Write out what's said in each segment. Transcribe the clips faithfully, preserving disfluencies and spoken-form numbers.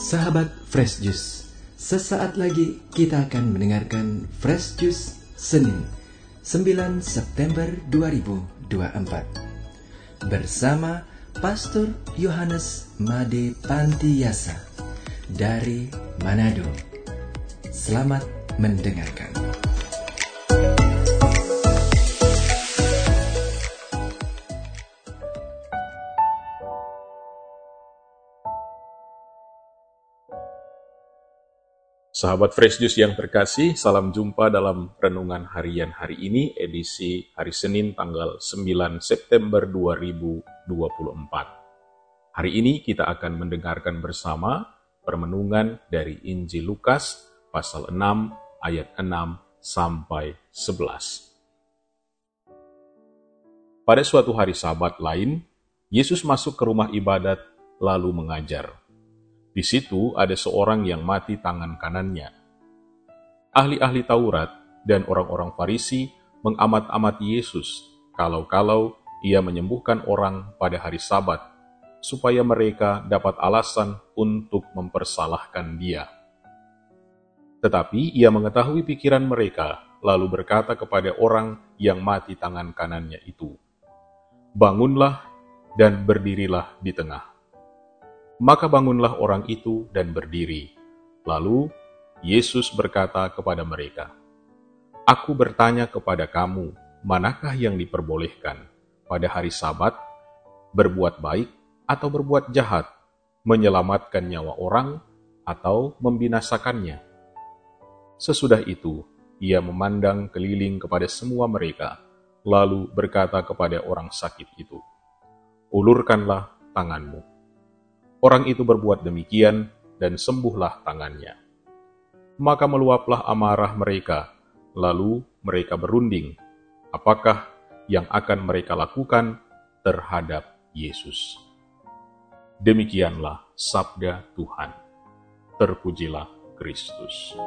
Sahabat Fresh Juice, sesaat lagi kita akan mendengarkan Fresh Juice Senin sembilan September dua ribu dua puluh empat bersama Pastor Yohanes Made Pantiyasa dari Manado. Selamat mendengarkan. Sahabat Fresh Juice yang terkasih, salam jumpa dalam renungan harian hari ini, edisi hari Senin tanggal sembilan September dua ribu dua puluh empat. Hari ini kita akan mendengarkan bersama permenungan dari Injil Lukas, pasal enam, ayat enam sampai sebelas. Pada suatu hari Sabat lain, Yesus masuk ke rumah ibadat lalu mengajar. Di situ ada seorang yang mati tangan kanannya. Ahli-ahli Taurat dan orang-orang Farisi mengamat-amati Yesus kalau-kalau ia menyembuhkan orang pada hari Sabat, supaya mereka dapat alasan untuk mempersalahkan dia. Tetapi ia mengetahui pikiran mereka, lalu berkata kepada orang yang mati tangan kanannya itu, "Bangunlah dan berdirilah di tengah." Maka bangunlah orang itu dan berdiri. Lalu Yesus berkata kepada mereka, "Aku bertanya kepada kamu, manakah yang diperbolehkan pada hari Sabat, berbuat baik atau berbuat jahat, menyelamatkan nyawa orang atau membinasakannya?" Sesudah itu, ia memandang keliling kepada semua mereka, lalu berkata kepada orang sakit itu, "Ulurkanlah tanganmu." Orang itu berbuat demikian, dan sembuhlah tangannya. Maka meluaplah amarah mereka, lalu mereka berunding, apakah yang akan mereka lakukan terhadap Yesus. Demikianlah sabda Tuhan. Terpujilah Kristus.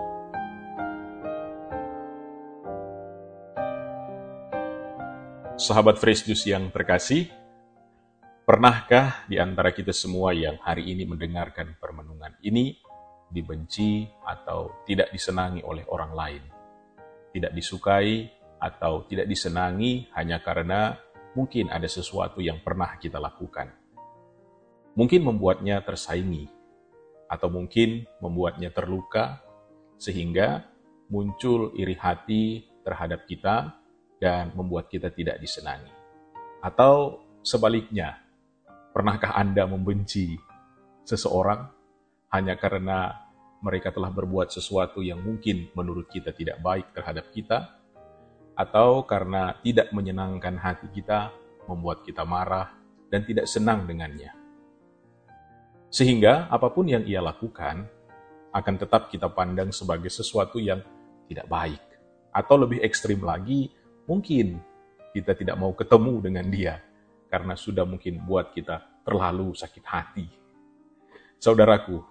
Sahabat Fresh Juice yang terkasih, pernahkah di antara kita semua yang hari ini mendengarkan permenungan ini dibenci atau tidak disenangi oleh orang lain? Tidak disukai atau tidak disenangi hanya karena mungkin ada sesuatu yang pernah kita lakukan. Mungkin membuatnya tersaingi, atau mungkin membuatnya terluka, sehingga muncul iri hati terhadap kita dan membuat kita tidak disenangi. Atau sebaliknya, pernahkah Anda membenci seseorang hanya karena mereka telah berbuat sesuatu yang mungkin menurut kita tidak baik terhadap kita, atau karena tidak menyenangkan hati kita, membuat kita marah dan tidak senang dengannya? Sehingga apapun yang ia lakukan akan tetap kita pandang sebagai sesuatu yang tidak baik. Atau lebih ekstrim lagi, mungkin kita tidak mau ketemu dengan dia, karena sudah mungkin buat kita terlalu sakit hati. Saudaraku,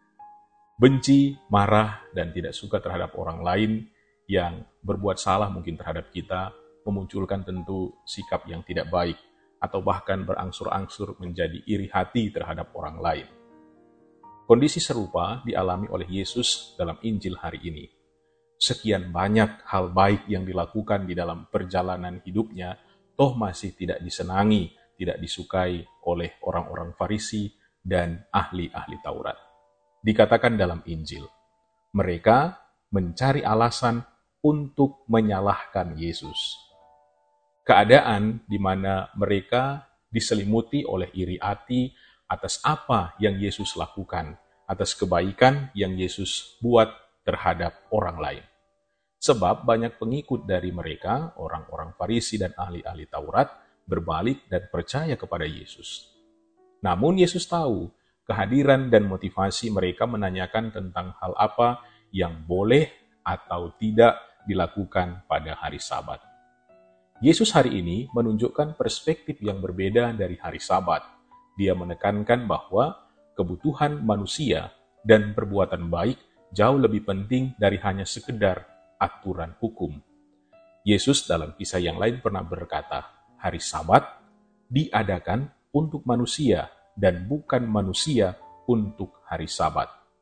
benci, marah, dan tidak suka terhadap orang lain yang berbuat salah mungkin terhadap kita, memunculkan tentu sikap yang tidak baik, atau bahkan berangsur-angsur menjadi iri hati terhadap orang lain. Kondisi serupa dialami oleh Yesus dalam Injil hari ini. Sekian banyak hal baik yang dilakukan di dalam perjalanan hidupnya, toh masih tidak disenangi, tidak disukai oleh orang-orang Farisi dan ahli-ahli Taurat. Dikatakan dalam Injil, mereka mencari alasan untuk menyalahkan Yesus. Keadaan di mana mereka diselimuti oleh iri hati atas apa yang Yesus lakukan, atas kebaikan yang Yesus buat terhadap orang lain. Sebab banyak pengikut dari mereka, orang-orang Farisi dan ahli-ahli Taurat, berbalik dan percaya kepada Yesus. Namun Yesus tahu kehadiran dan motivasi mereka menanyakan tentang hal apa yang boleh atau tidak dilakukan pada hari Sabat. Yesus hari ini menunjukkan perspektif yang berbeda dari hari Sabat. Dia menekankan bahwa kebutuhan manusia dan perbuatan baik jauh lebih penting dari hanya sekedar aturan hukum. Yesus dalam kisah yang lain pernah berkata, hari Sabat diadakan untuk manusia dan bukan manusia untuk hari Sabat.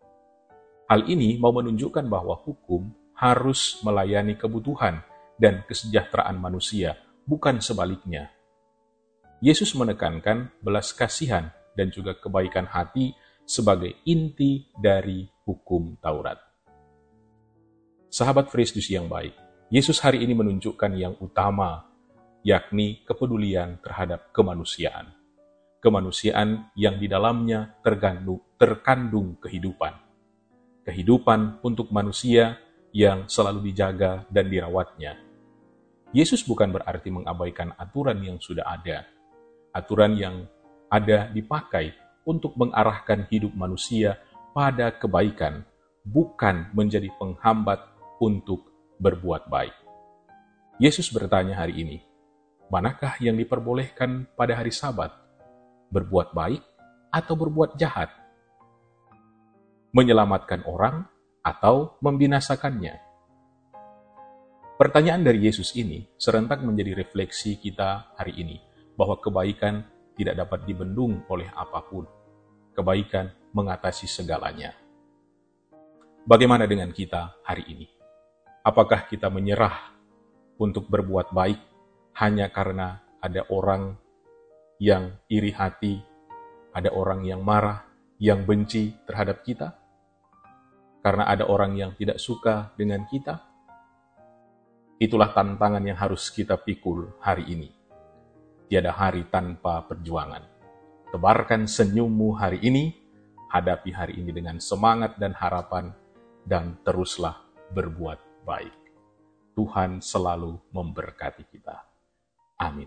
Hal ini mau menunjukkan bahwa hukum harus melayani kebutuhan dan kesejahteraan manusia, bukan sebaliknya. Yesus menekankan belas kasihan dan juga kebaikan hati sebagai inti dari hukum Taurat. Sahabat Fresh Juice yang baik, Yesus hari ini menunjukkan yang utama, yakni kepedulian terhadap kemanusiaan. Kemanusiaan yang di dalamnya terkandung, terkandung kehidupan. Kehidupan untuk manusia yang selalu dijaga dan dirawatnya. Yesus bukan berarti mengabaikan aturan yang sudah ada. Aturan yang ada dipakai untuk mengarahkan hidup manusia pada kebaikan, bukan menjadi penghambat untuk berbuat baik. Yesus bertanya hari ini, manakah yang diperbolehkan pada hari Sabat? Berbuat baik atau berbuat jahat? Menyelamatkan orang atau membinasakannya? Pertanyaan dari Yesus ini serentak menjadi refleksi kita hari ini, bahwa kebaikan tidak dapat dibendung oleh apapun. Kebaikan mengatasi segalanya. Bagaimana dengan kita hari ini? Apakah kita menyerah untuk berbuat baik hanya karena ada orang yang iri hati, ada orang yang marah, yang benci terhadap kita? Karena ada orang yang tidak suka dengan kita? Itulah tantangan yang harus kita pikul hari ini. Tiada hari tanpa perjuangan. Tebarkan senyummu hari ini, hadapi hari ini dengan semangat dan harapan, dan teruslah berbuat baik. Tuhan selalu memberkati kita. Amin.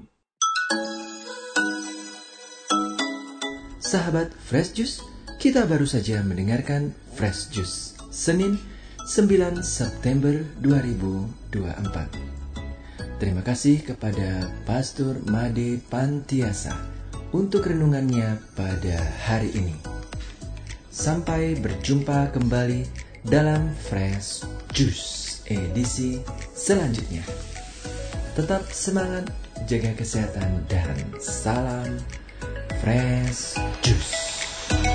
Sahabat Fresh Juice, kita baru saja mendengarkan Fresh Juice Senin sembilan September dua ribu dua puluh empat. Terima kasih kepada Pastor Made Pantiasa untuk renungannya pada hari ini. Sampai berjumpa kembali dalam Fresh Juice edisi selanjutnya. Tetap semangat, jaga kesehatan, dan salam Fresh Juice.